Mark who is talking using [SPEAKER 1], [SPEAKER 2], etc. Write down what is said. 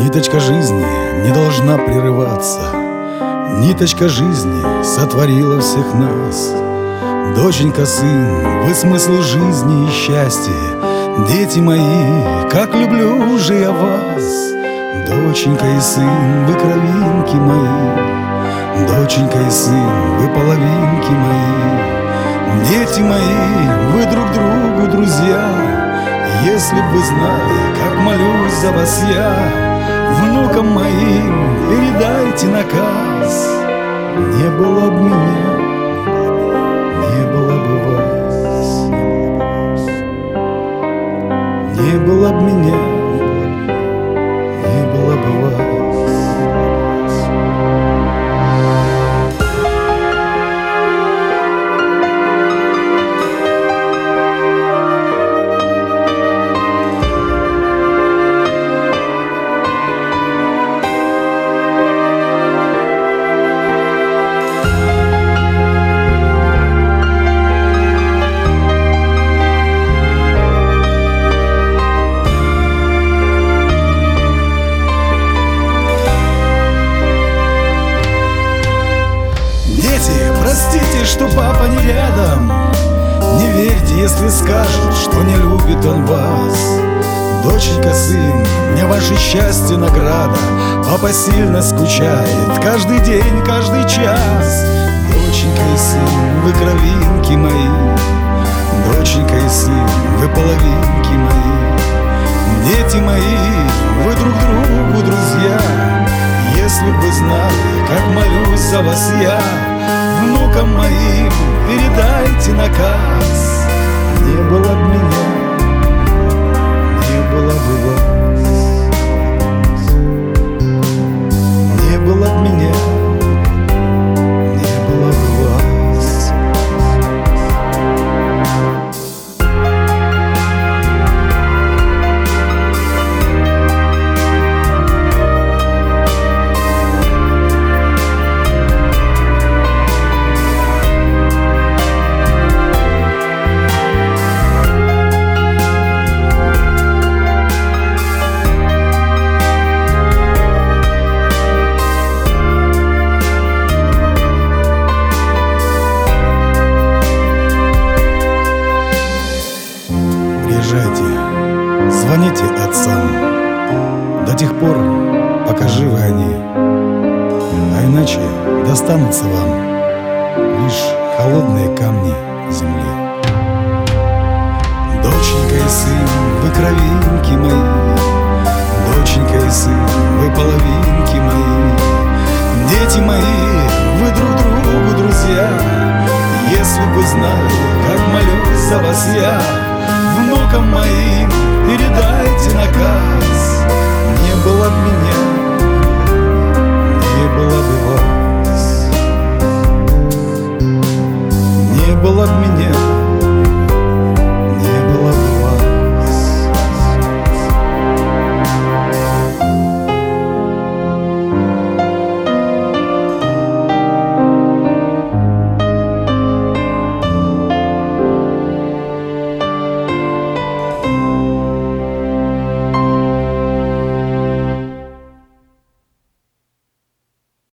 [SPEAKER 1] Ниточка жизни не должна прерываться. Ниточка жизни сотворила всех нас. Доченька, сын, вы смысл жизни и счастья. Дети мои, как люблю же я вас. Доченька и сын, вы кровинки мои. Доченька и сын, вы половинки мои. Дети мои, вы друг другу друзья. Если б вы знали, как молюсь за вас я, внукам моим передайте наказ. Не было б меня, не было бы вас. Не было б меня, не было бы вас. Простите, что папа не рядом. Не верьте, если скажет, что не любит он вас. Доченька, сын, мне ваше счастье награда. Папа сильно скучает каждый день, каждый час. Доченька и сын, вы кровинки мои. Доченька и сын, вы половинки мои. Дети мои, вы друг другу друзья. Если бы вы знали, как молюсь за вас я, внукам моим передайте наказ. Не было б меня, не было бы вас. Не было б меня, не было бы вас. Звоните отцам до тех пор, пока живы они, а иначе достанутся вам лишь холодные камни земли. Доченька и сын, вы кровинки мои. Доченька и сын, вы половинки мои. Дети мои, вы друг другу друзья. Если бы знали, как молюсь за вас я, внукам моим передайте наказ. Не было б меня, не было бы вас. Не было б меня,